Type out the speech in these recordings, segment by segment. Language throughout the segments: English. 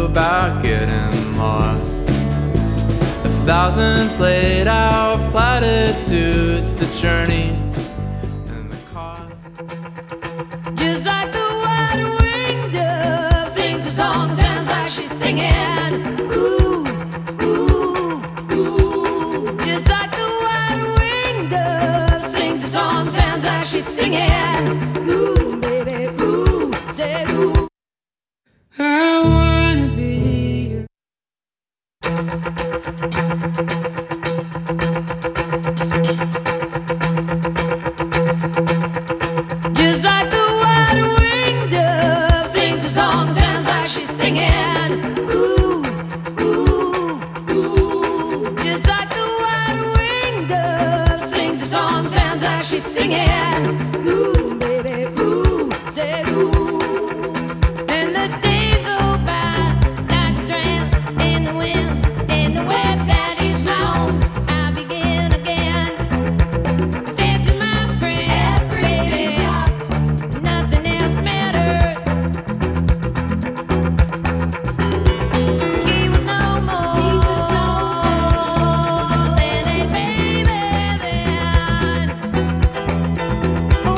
about getting lost. 1,000 played out platitudes, the journey and the cost. Just like the white-winged dove sings a song, sounds like she's singing. Ooh, ooh, ooh. Just like the white-winged dove sings a song, sounds like she's singing. Ooh, baby, ooh, say ooh. I wanna be. Just like the white-winged dove sings a song, sounds like she's singing. Ooh, ooh, ooh. Just like the white-winged dove sings a song, sounds like she's singing. Ooh, baby, ooh, say ooh. And the days go by like a strand in the wind, in the web that is blown. I begin again. Said to my friend, baby, nothing else matters. He was no more than a baby then.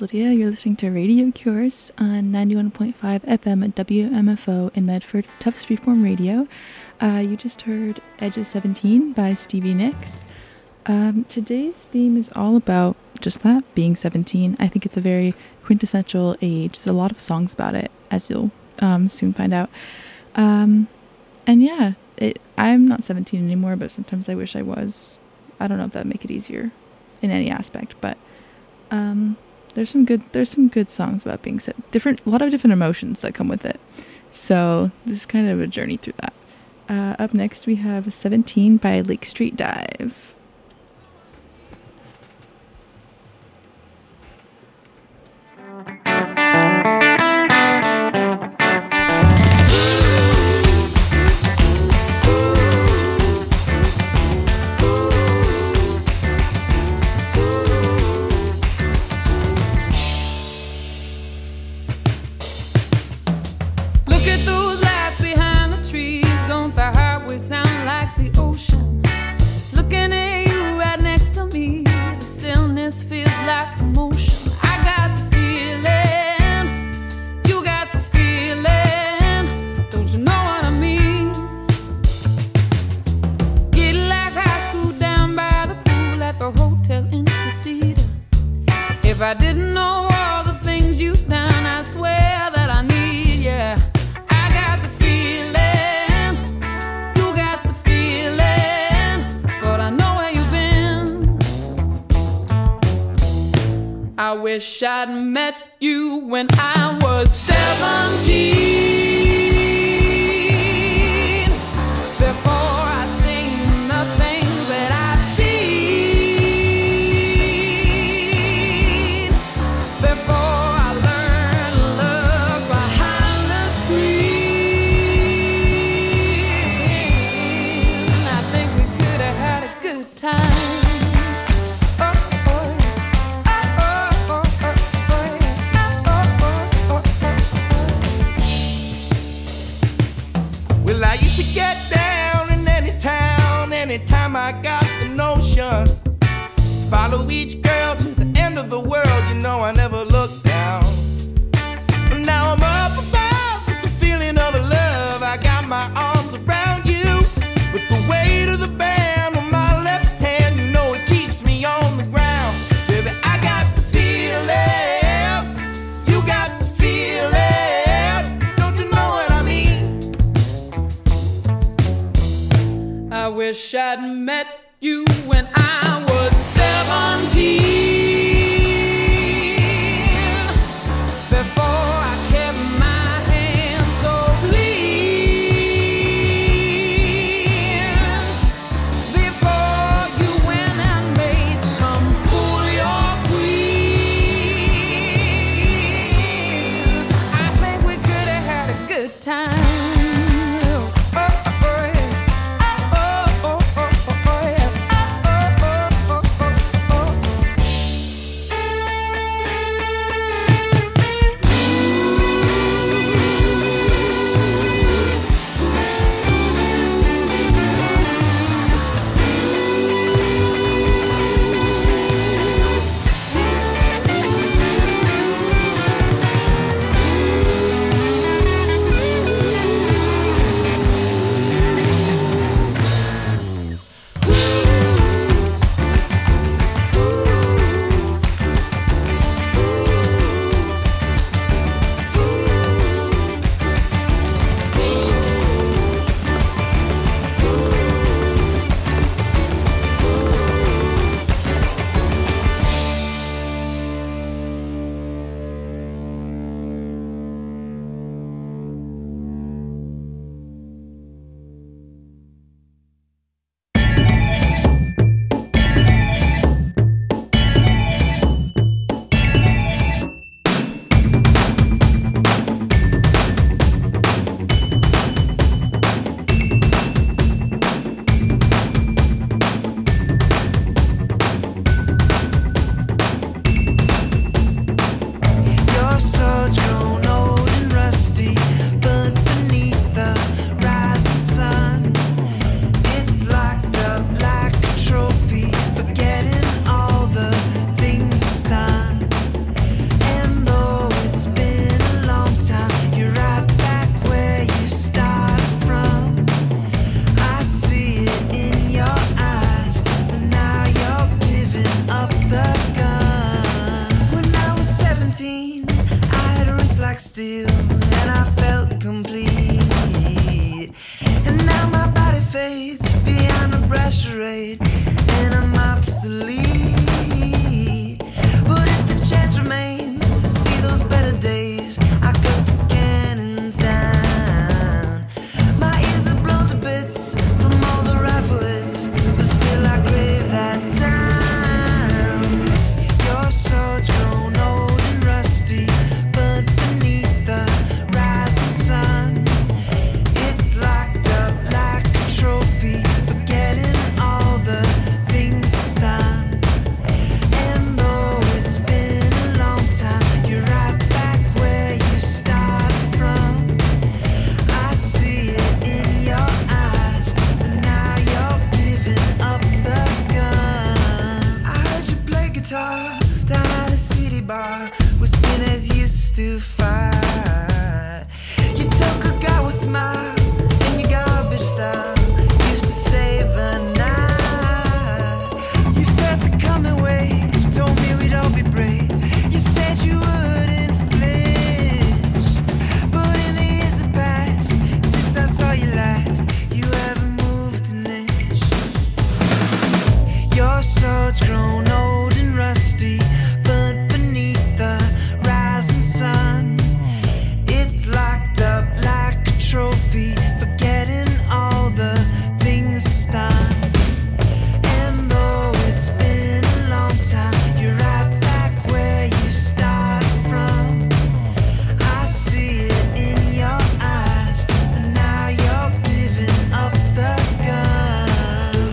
Lydia. You're listening to Radio Cures on 91.5 FM at WMFO in Medford, Tufts Freeform Radio. You just heard Edge of 17 by Stevie Nicks. Today's theme is all about just that, being 17. I think it's a very quintessential age. There's a lot of songs about it, as you'll soon find out. And yeah, I'm not 17 anymore, but sometimes I wish I was. I don't know if that would make it easier in any aspect, but there's some good songs about being a lot of different emotions that come with it. So this is kind of a journey through that. Up next we have 17 by Lake Street Dive. If I didn't know all the things you've done, I swear that I need you. I got the feeling, you got the feeling, but I know where you've been. I wish I'd met you when I was 17. Anytime I got the notion, follow each girl to the end of the world, you know I never look down. But now I'm up above with the feeling of love. I got my arms around you with the weight of the band on my left hand, you know it keeps me on the ground. Baby, I got the feeling, you got the feeling, don't you know what I mean? I wish I'd met you when I was 17. Before I kept my hands so clean. Before you went and made some fool your queen. I think we could have had a good time. be forgetting all the things that's done. And though it's been a long time, you're right back where you started from. I see it in your eyes, and now you're giving up the gun.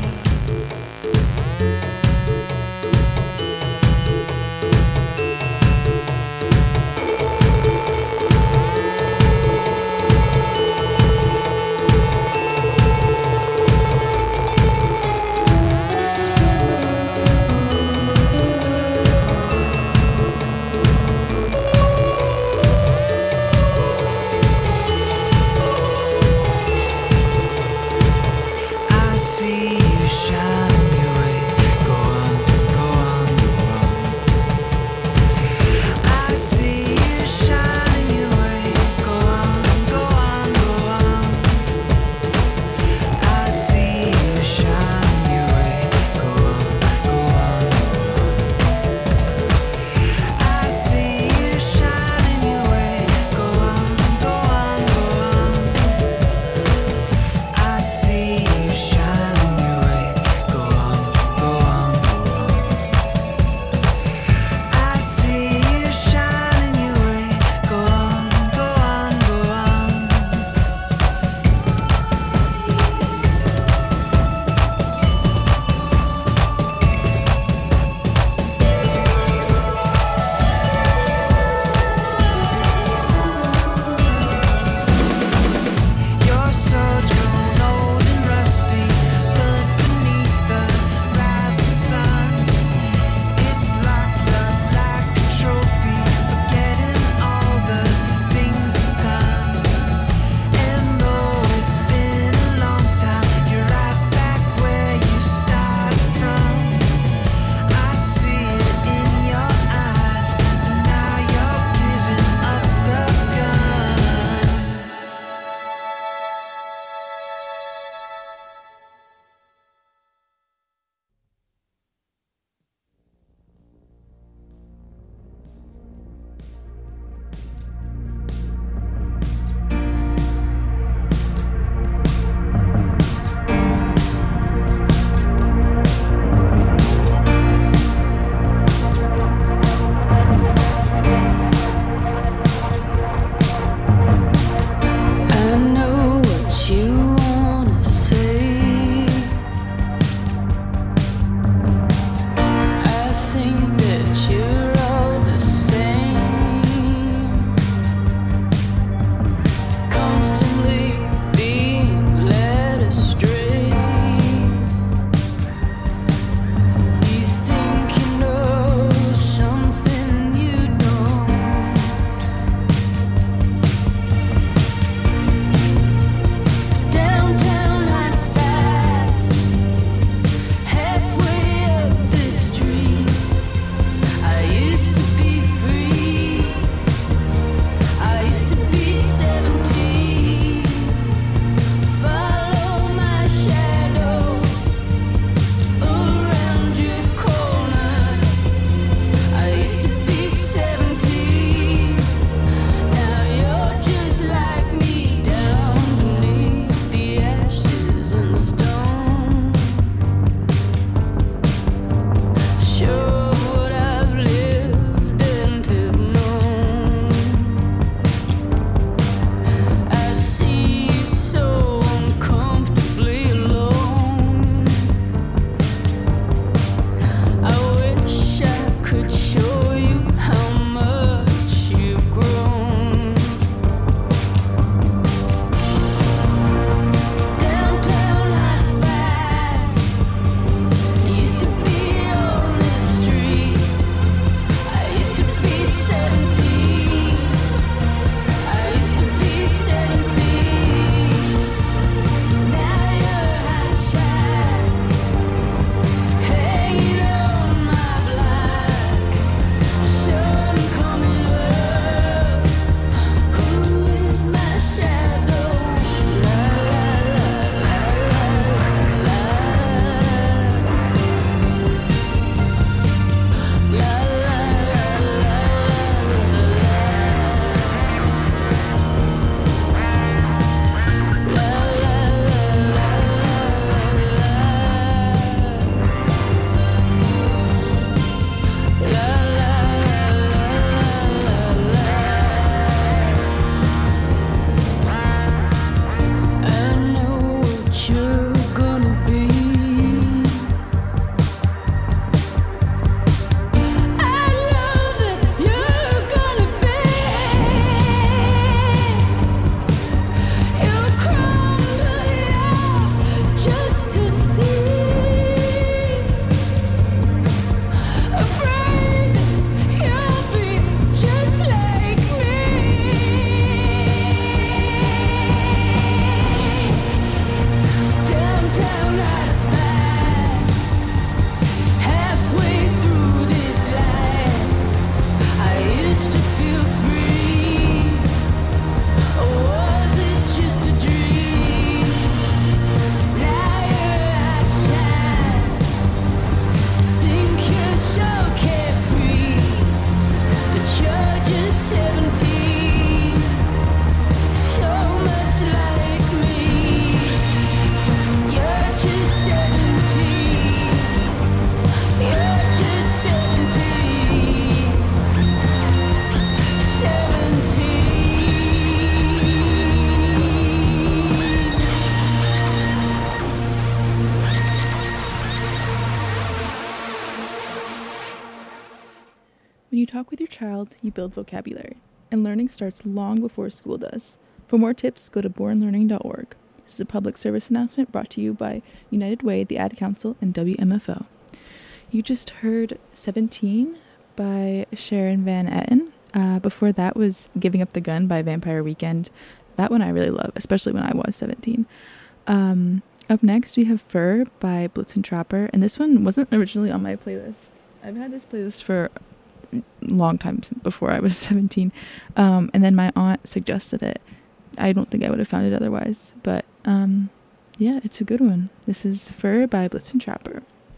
talk with your child, you build vocabulary, and learning starts long before school does. For more tips, go to bornlearning.org. This is a public service announcement brought to you by United Way, the Ad Council, and WMFO. You just heard 17 by Sharon Van Etten. Before that was Giving Up the Gun by Vampire Weekend. That one I really love, especially when I was 17. Up next, we have Fur by Blitzen Trapper, and this one wasn't originally on my playlist. I've had this playlist for a long time before I was 17, and then my aunt suggested it. I don't think I would have found it otherwise, but yeah, it's a good one. This is Fur by Blitzen Trapper.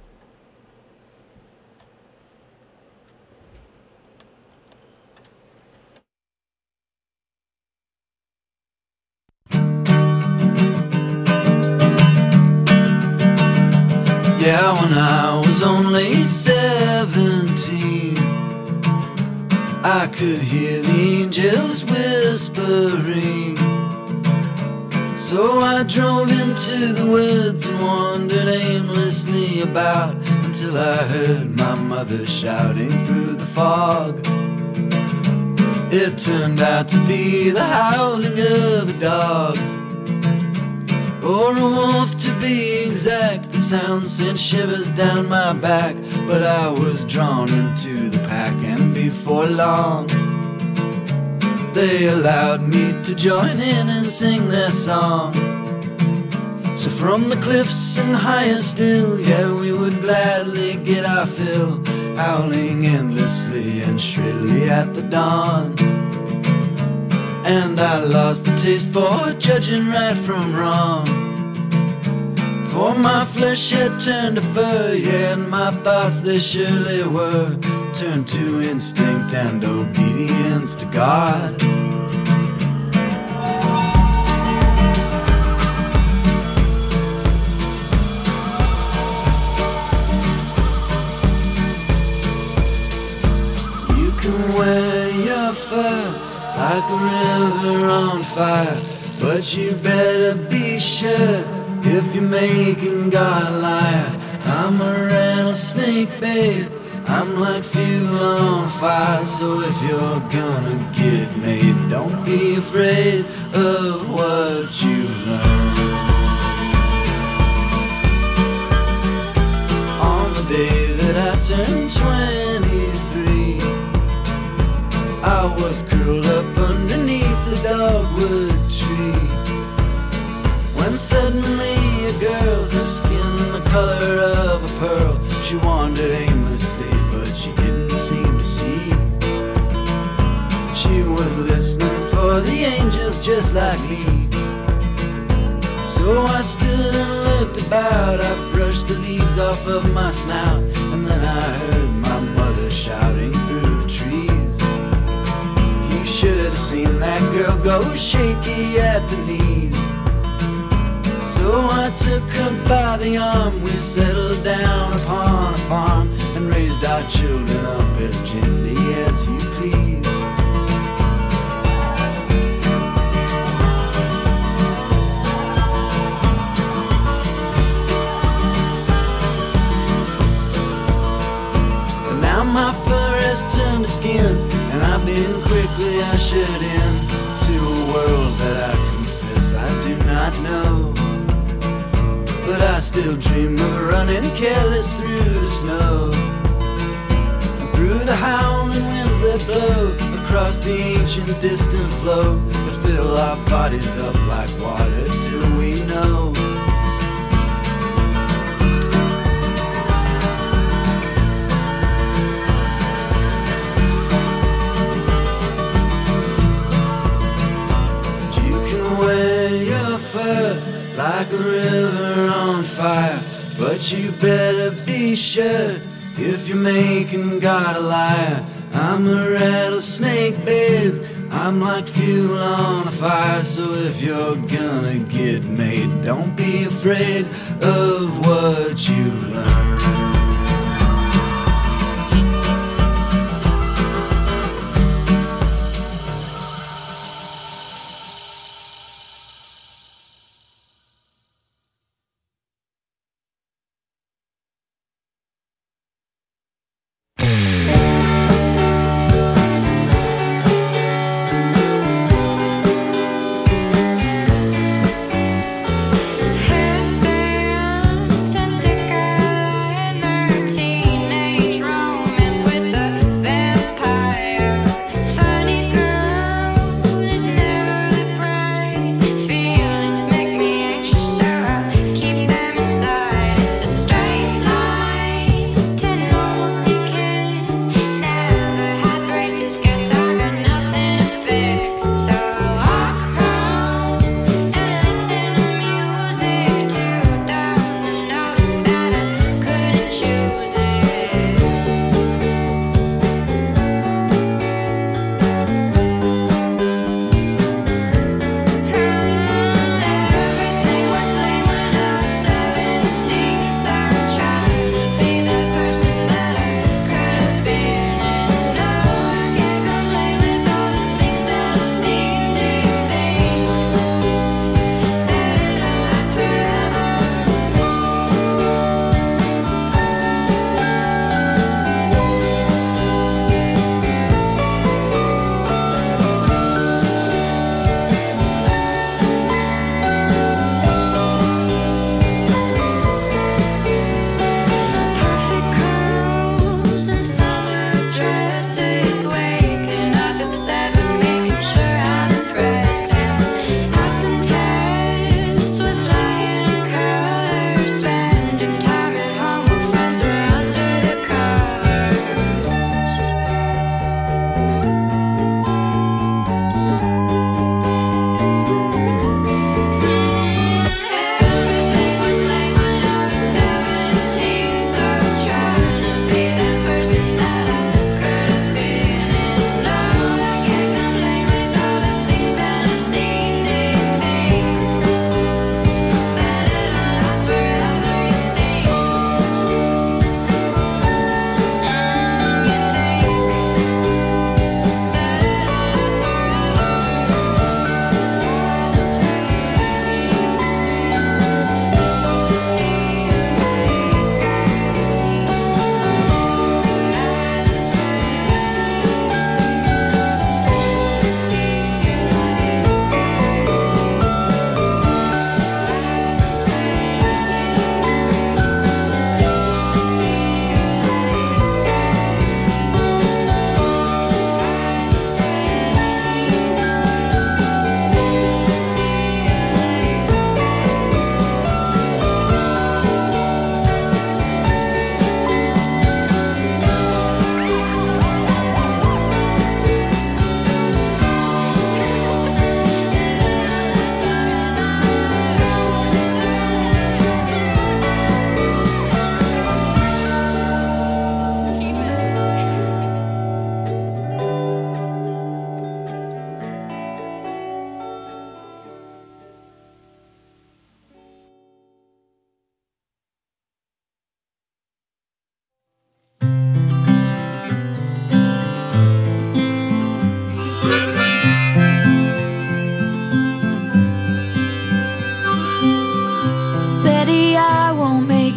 Yeah, when I was only 17, I could hear the angels whispering. So I drove into the woods and wandered aimlessly about until I heard my mother shouting through the fog. It turned out to be the howling of a dog, or a wolf to be exact. The sound sent shivers down my back, but I was drawn into the pack, and before long they allowed me to join in and sing their song. So from the cliffs and higher still, yeah, we would gladly get our fill, howling endlessly and shrilly at the dawn. And I lost the taste for judging right from wrong, for my flesh had turned to fur, yeah, and my thoughts they surely were turned to instinct and obedience to God. You can wear your fur like a river on fire, but you better be sure if you're making God a liar. I'm a rattlesnake, babe, I'm like fuel on fire. So if you're gonna get made, don't be afraid of what you've learned. On the day that I turned 23, I was curled up underneath the dogwood tree, when suddenly a girl, her skin the color of a pearl, she wandered aimlessly, but she didn't seem to see. She was listening for the angels just like me. So I stood and looked about, I brushed the leaves off of my snout, and then I heard my mother shouting through the trees. You should have seen that girl go shaky at the knees. So I took her by the arm, we settled down upon a farm and raised our children up as gently as you please. And now my fur has turned to skin, and I've been quickly ushered in to a world that I confess I do not know. But I still dream of running careless through the snow, and through the howling winds that blow across the ancient distant flow, that fill our bodies up like water till we know. You can wear your fur like a river on fire, but you better be sure if you're making God a liar. I'm a rattlesnake, babe, I'm like fuel on a fire. So if you're gonna get made, don't be afraid of what you've learned.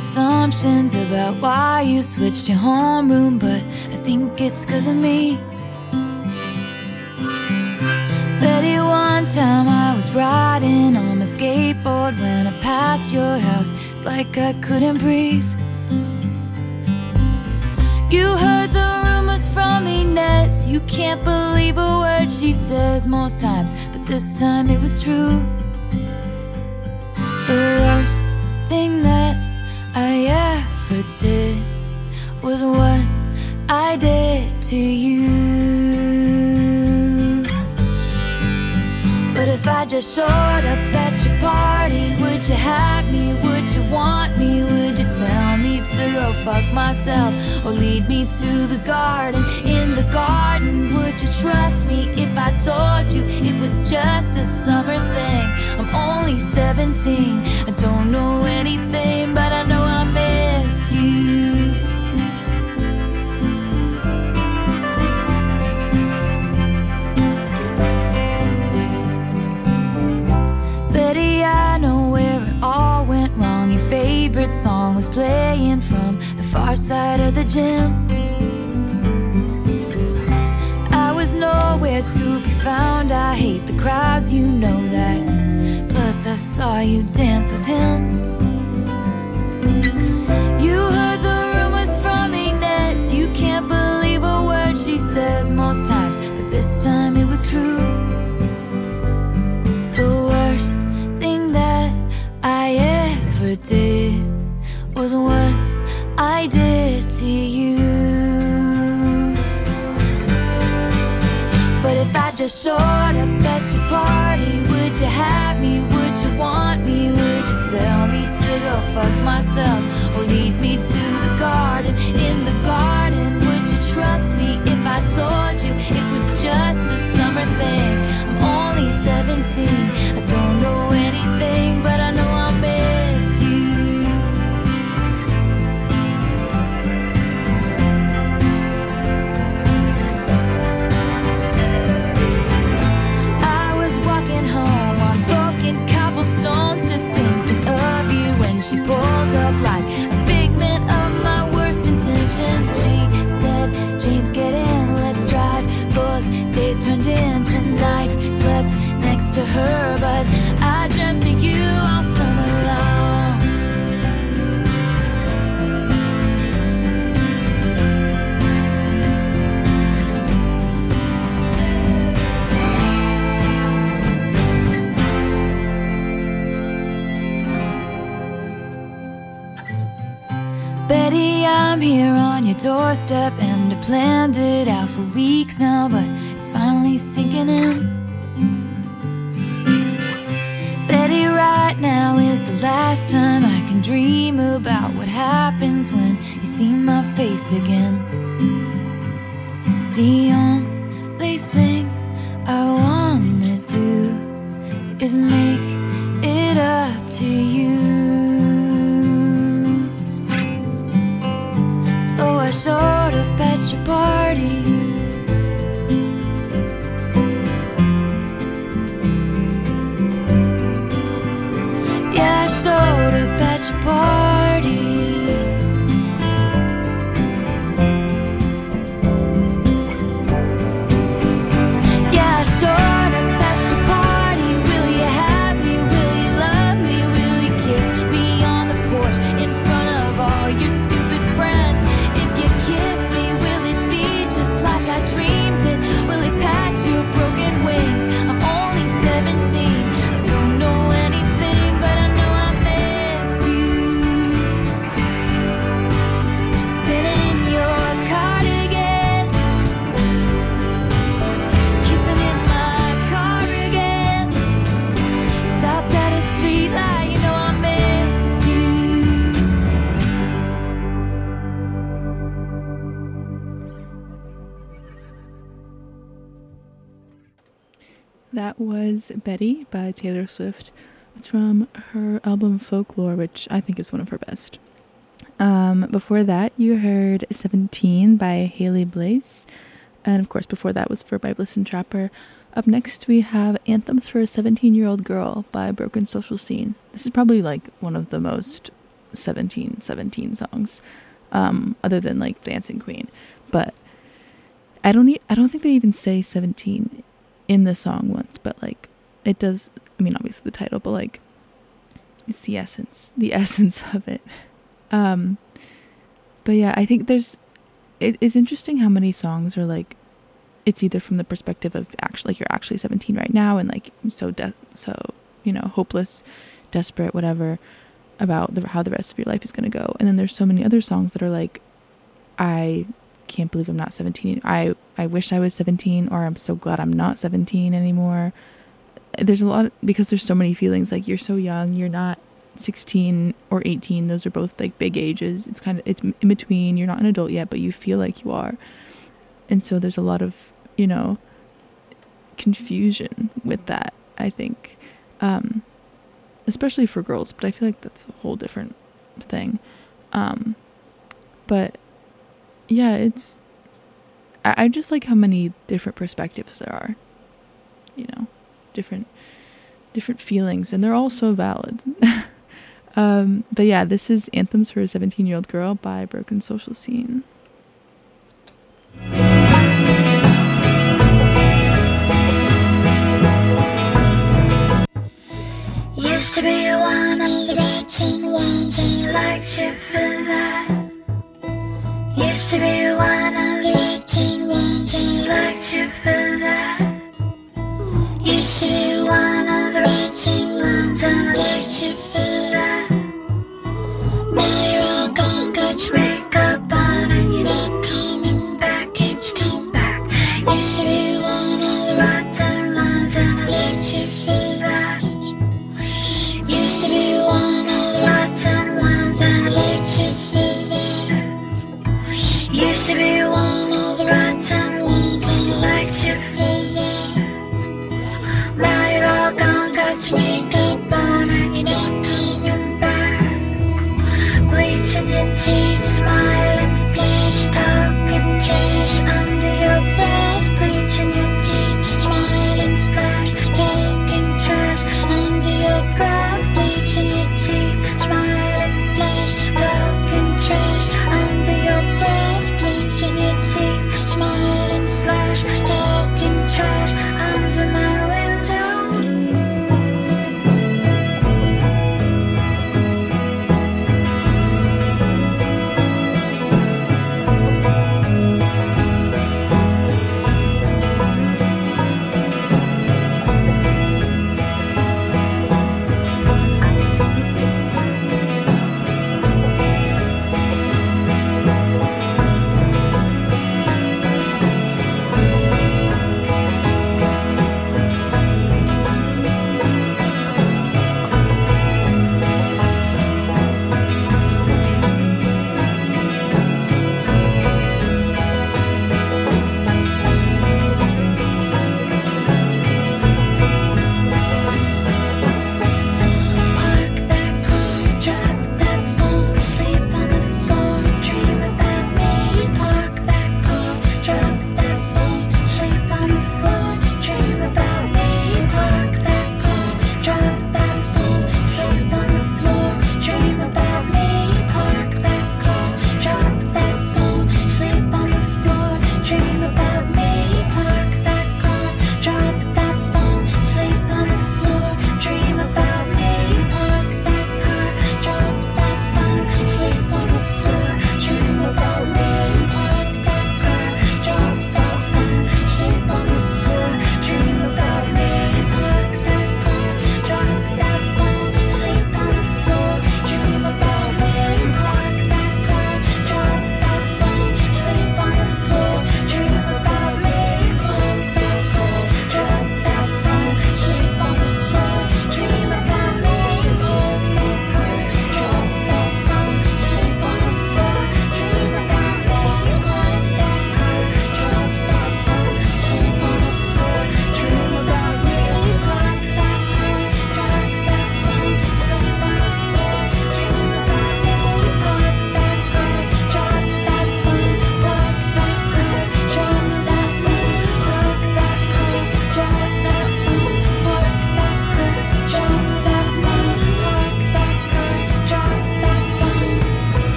assumptions about why you switched your homeroom, but I think it's 'cause of me. Betty, one time I was riding on my skateboard when I passed your house. It's like I couldn't breathe. You heard the rumors from Inez. You can't believe a word she says most times, but this time it was true. The worst thing that I ever did was what I did to you. But if I just showed up at your party, would you have me? Would you want me? Would you tell me to go fuck myself or lead me to the garden? In the garden, would you trust me if I told you it was just a summer thing? I'm only 17, I don't know anything, but I know I miss you. Betty, I know where it all went wrong. Your favorite song was playing from the far side of the gym. I was nowhere to be found. I hate the crowds, you know that. Plus I saw you dance with him. You heard the rumors from Inez. You can't believe a word she says most times, but this time it was true. The worst thing that I ever did was what I did to you. But if I just showed up at your party, would you have me? Would you want me? Would you tell me to go fuck myself or lead me to the garden? In the garden, would you trust me if I told you it was just a summer thing? I'm only 17, I don't know anything, but I know I miss you. I was walking home on broken cobblestones, just thinking of you when she pulled up like a figment of my worst intentions. She said, James, get in, let's drive. Those days turned into nights, slept next to her, but I dreamt of you all summer long. Betty, I'm here on your doorstep, and I planned it out for weeks now, but it's finally sinking in. Betty, right now is the last time I can dream about what happens when you see my face again. The only thing I wanna do is make it up to you. So I showed up at your party. Yeah, I showed up at your party. Yeah, I showed up at your party. Will you have me? Will you love me? Will you kiss me on the porch in front of all your stupid friends? If you kiss me, will it be just like I dreamed it? Will it patch your broken wings? I'm only 17, I don't know anything, but I know I miss you. Standing in your cardigan, kissing in my car again. Stopped at a street light, you know I miss you. That was Betty by Taylor Swift. It's from her album Folklore, which I think is one of her best. Before that, you heard 17 by Haley Blaze. And of course, before that was by Bliss and Trapper. Up next, we have Anthems for a 17-Year-Old Girl by Broken Social Scene. This is probably like one of the most 17 songs, other than like Dancing Queen. But I don't think they even say 17 in the song once, but like it does. I mean, obviously the title, but like it's the essence of it. But yeah, I think it's interesting how many songs are like, it's either from the perspective of actually like you're actually 17 right now and like so hopeless, desperate, whatever, about how the rest of your life is going to go. And then there's so many other songs that are like, I can't believe I'm not 17. I wish I was 17, or I'm so glad I'm not 17 anymore. There's a lot, because there's so many feelings, like you're so young, you're not 16 or 18. Those are both like big ages. It's in between. You're not an adult yet, but you feel like you are. And so there's a lot of, confusion with that, I think, especially for girls, but I feel like that's a whole different thing. But yeah, I just like how many different perspectives there are, different feelings, and they're all so valid. But yeah, this is Anthems for a 17-Year-Old Girl by Broken Social Scene. Used to be one of the rotten ones, and I liked you for that. Used to be one of the rotten ones, and I liked you for that. Used to be one of the rotten ones, and I liked you for that. Now you're all gone, got your makeup on, and you're not coming back. Can't you come back? Used to be one of the rotten ones, and I liked you for that. Used to be one of the rotten ones, and I liked you for that. Used to be one of the rotten ones, and I liked you for that. Now you're all gone, got your makeup on, and you're not coming back. Bleaching your teeth, smiling, flash, talking trash under your breath. Bleaching your teeth, smiling, flash, talking trash under your breath. Bleaching your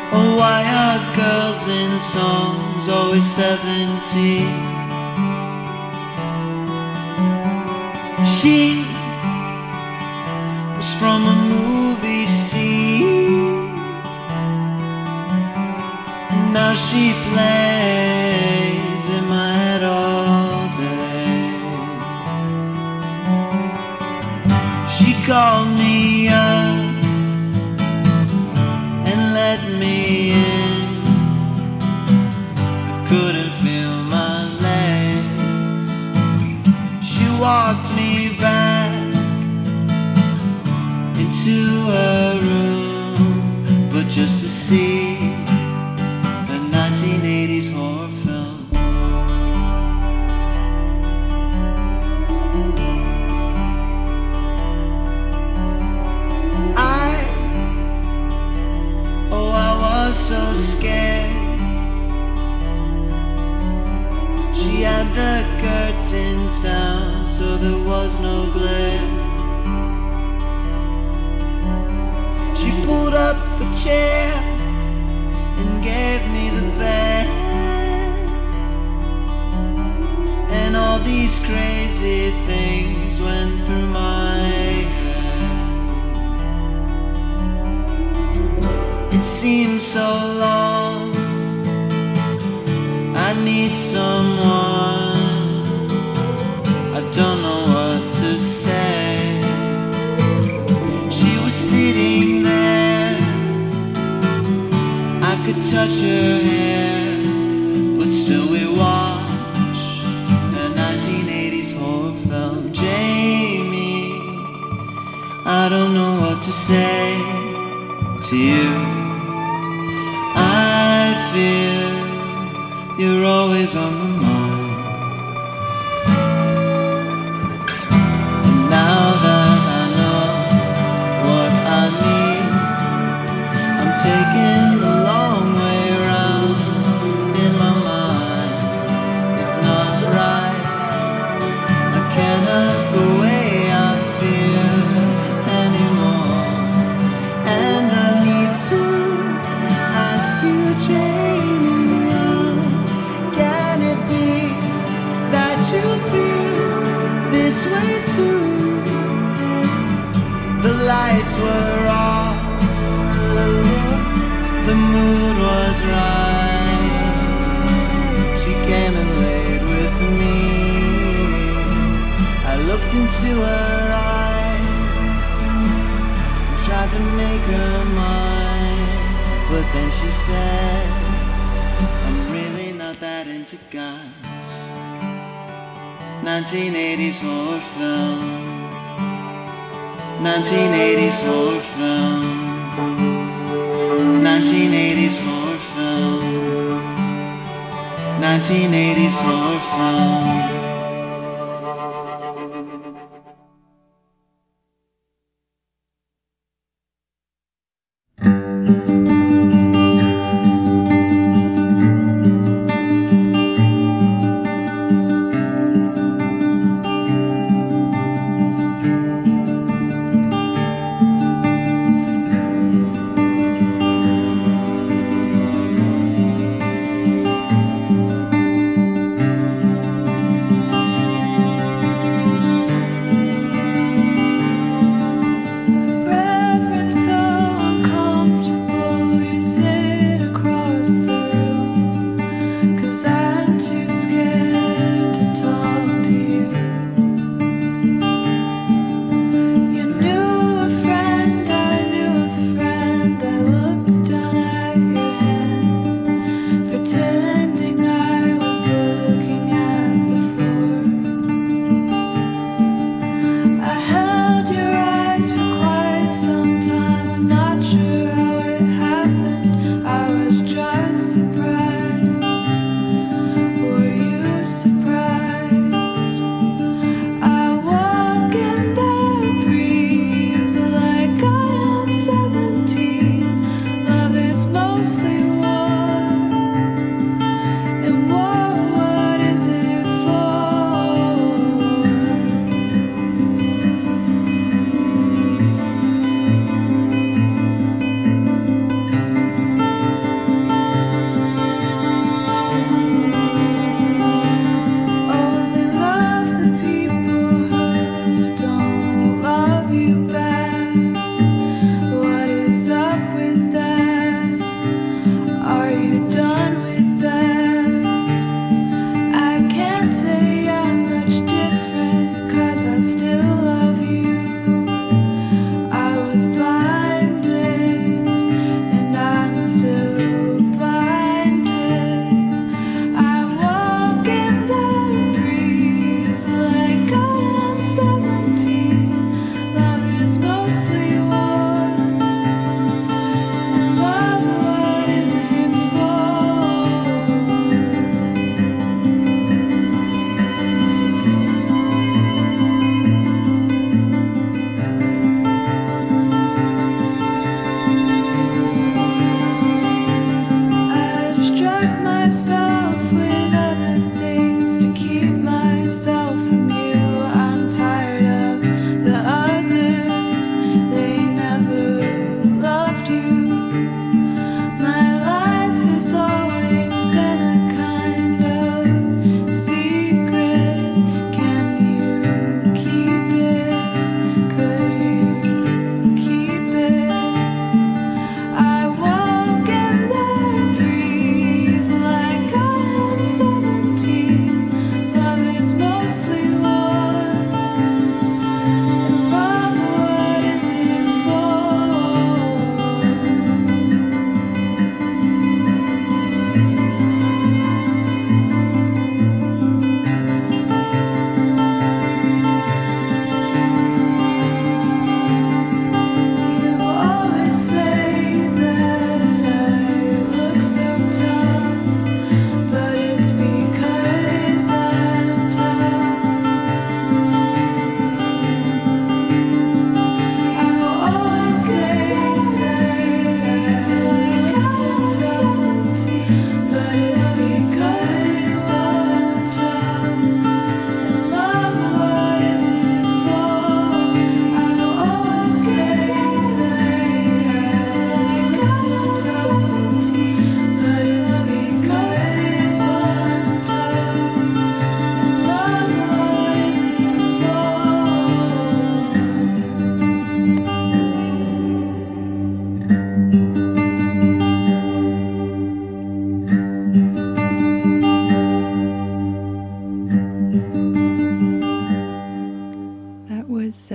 Oh, why are girls in songs always 17? She was from a movie scene, and now she plays in my head all day. She called me up and let me in. I couldn't feel my legs. She walked me back into her room, but just to see a 1980s horror film. I was so scared. She had the curtains down, so there was no glare. She pulled up a chair and gave me the bed, and all these crazy things went through my head. It seems so long. I need someone. I don't know what to say. She was sitting there. I could touch her hair, but still we watch a 1980s horror film. Jamie, I don't know what to say to you. I feel you're always on my mind. And now that I know what I need, I'm taking the long way around in my mind. It's not right. I can't help the way I feel anymore. And I need to ask you, Jamie, can it be that you feel this way too? The lights were off, the mood was right. She came and laid with me. I looked into her eyes and tried to make her mine, but then she said, I'm really not that into guys. 1980s horror film. 1980s horror film. 1980s horror film. 1980s horror film.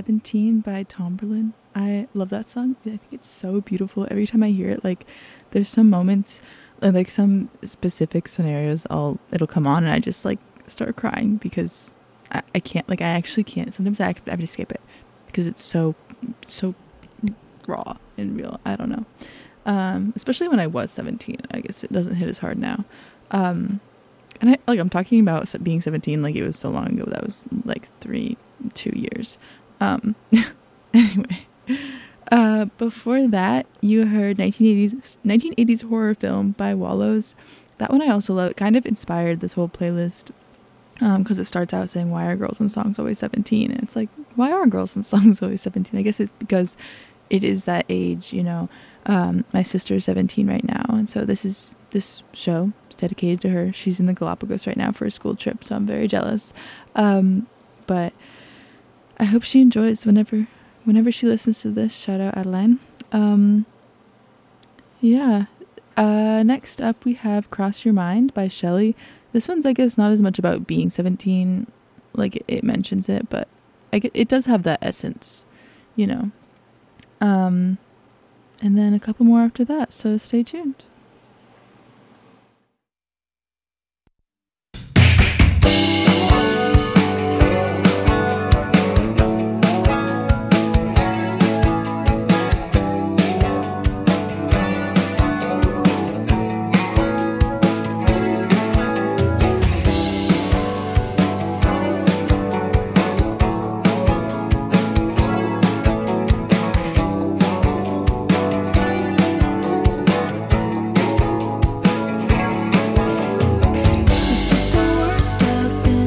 17 by Tomberlin. I love that song. I think it's so beautiful. Every time I hear it, like, there's some moments, like some specific scenarios, it'll come on and I just like start crying because I can't, like, I actually can't. Sometimes I have to escape it because it's so raw and real. I don't know. Especially when I was 17. I guess it doesn't hit as hard now. And I'm talking about being 17 like it was so long ago. That was like 2 years. Anyway, before that, you heard 1980s horror film by Wallows. That one I also love. It kind of inspired this whole playlist because it starts out saying, why are girls in songs always 17? And it's like, why are girls in songs always 17? I guess it's because it is that age, you know. My sister is 17 right now, and so this show is dedicated to her. She's in the Galapagos right now for a school trip, so I'm very jealous. But I hope she enjoys whenever she listens to this. Shout out Adeline. Next up we have Cross Your Mind by Shelley. This one's, I guess, not as much about being 17, like it mentions it, but it does have that essence, you know. And then a couple more after that, so stay tuned. This is the worst I've been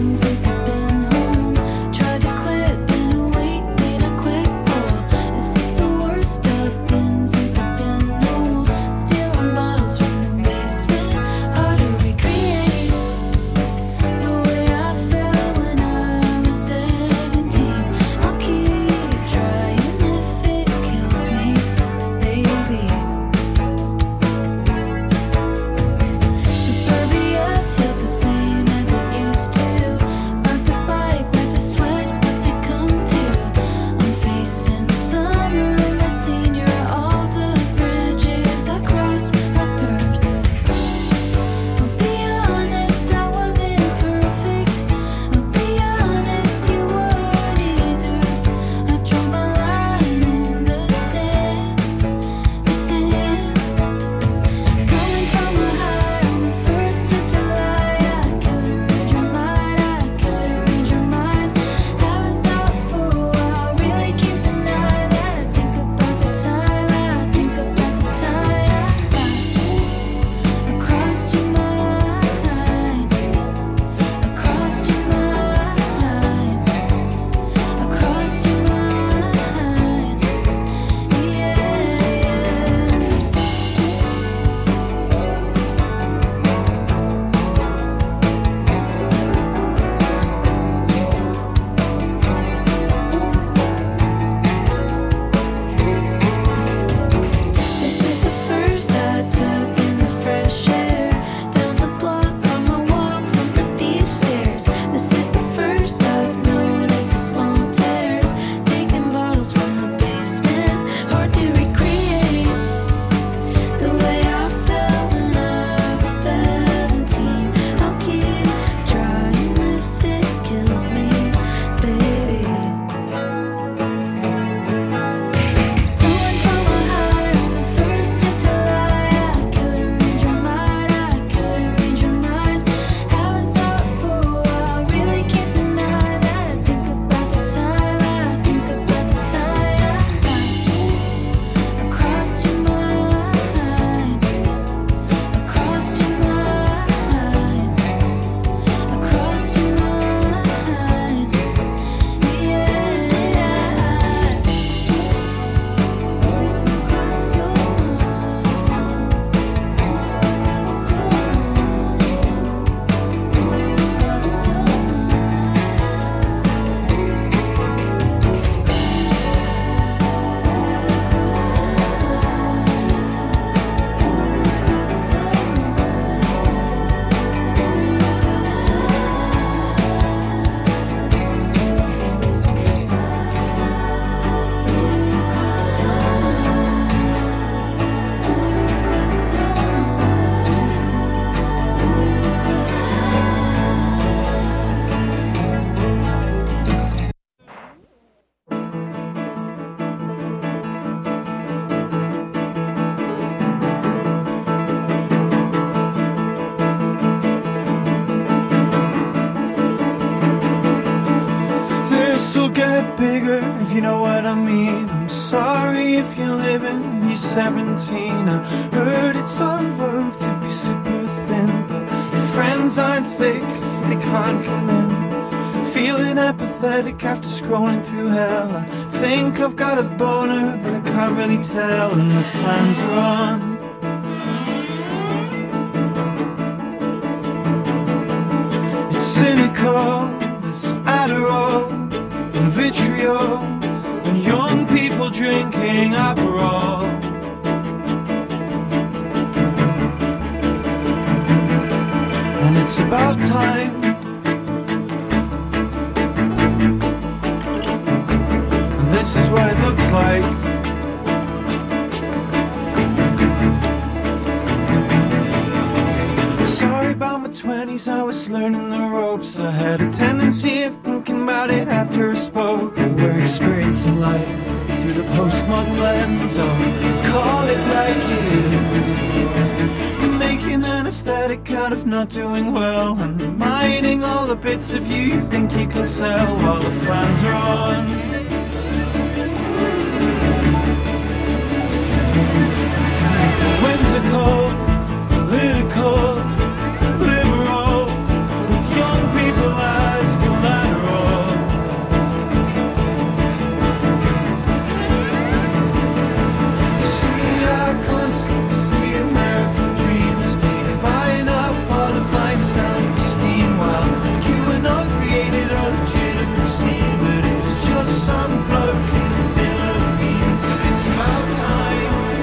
this'll get bigger, if you know what I mean. I'm sorry if you're living and you're 17. I heard it's on vogue to be super thin, but your friends aren't thick, so they can't come in. Feeling apathetic after scrolling through hell. I think I've got a boner, but I can't really tell, and the fans are on. It's cynical, this Adderall and vitriol, and young people drinking Aperol. And it's about time. And this is what it looks like. Sorry about my 20s, I was learning the ropes. I had a tendency of thinking about it after I spoke. We're experiencing life through the postmodern lens. Oh, call it like it is. Making an aesthetic out of not doing well, and mining all the bits of you think you can sell while the fans are on. Whimsical, political, liberal, with young people as collateral. You see, I constantly see American dreams being buying up all of my self-esteem, while you and I created a legitimate scene, but it's just some bloke in the Philippines, and it's about time.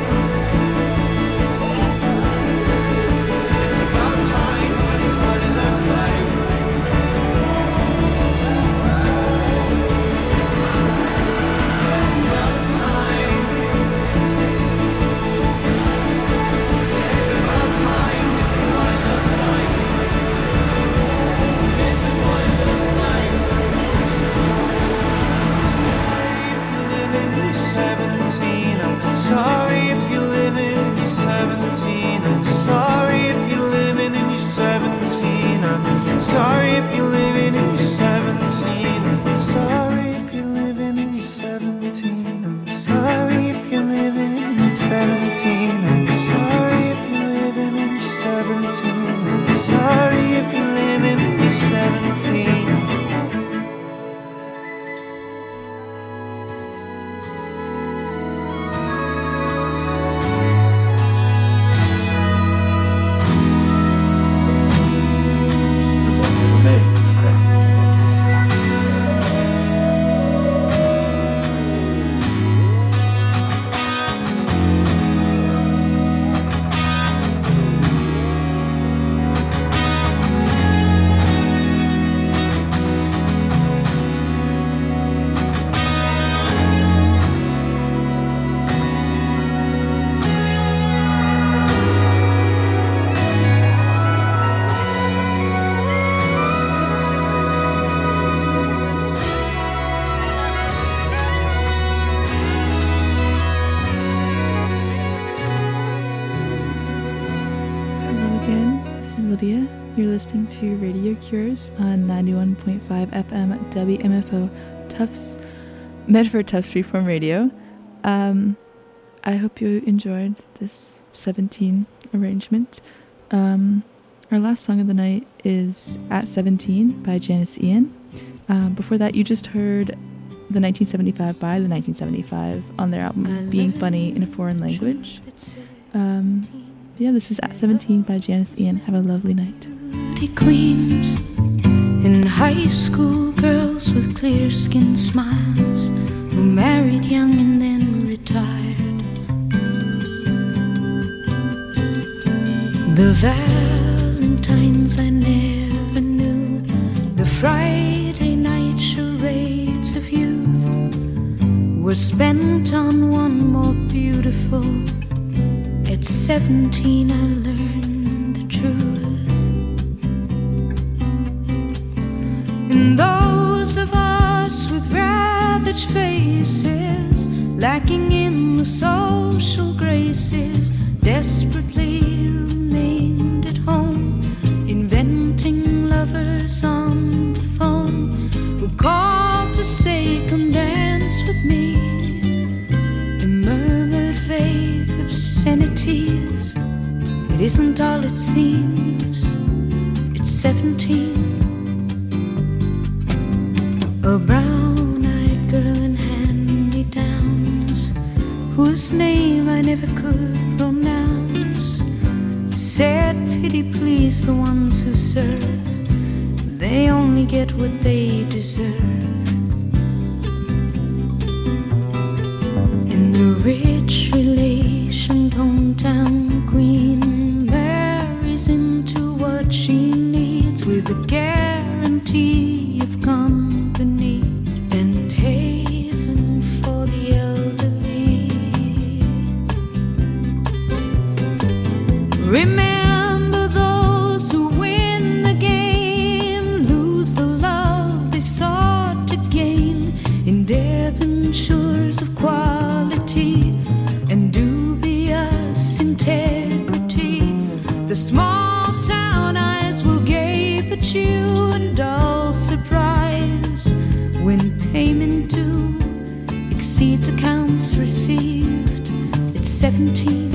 Sorry if you're living and you're 17. I'm sorry if you're living and you're 17. I'm sorry if you're living and you're 17. I'm sorry if you're living and you're 17. I'm sorry if you're living and you're 17. I'm sorry if you're living and you're 17. I'm sorry if you're living and you're 17. You're listening to Radio Cures on 91.5 FM at WMFO Tufts, Medford Tufts Freeform Radio. I hope you enjoyed this 17 arrangement. Our last song of the night is At 17 by Janice Ian. Before that, you just heard the 1975 by the 1975 on their album Being Funny in a Foreign Language. Yeah, this is At 17 by Janice Ian. Have a lovely night. Queens in high school, girls with clear skin smiles who married young and then retired. The Valentines I never knew, the Friday night charades of youth were spent on one more beautiful. At 17 I learned the truth. And those of us with ravaged faces, lacking in the social graces, desperately remained at home, inventing lovers on the phone who called to say It isn't all it seems. It's 17. A brown-eyed girl in hand-me-downs, whose name I never could pronounce, said, pity please the ones who serve, they only get what they deserve. And the rich relation hometown queen marries into what she needs, with a guarantee of company and haven for the elderly. Remember those who win the game lose the love they sought to gain in debentures of quality and dubious integrity. The small town eyes will gape at you in dull surprise when payment due exceeds accounts received. It's 17.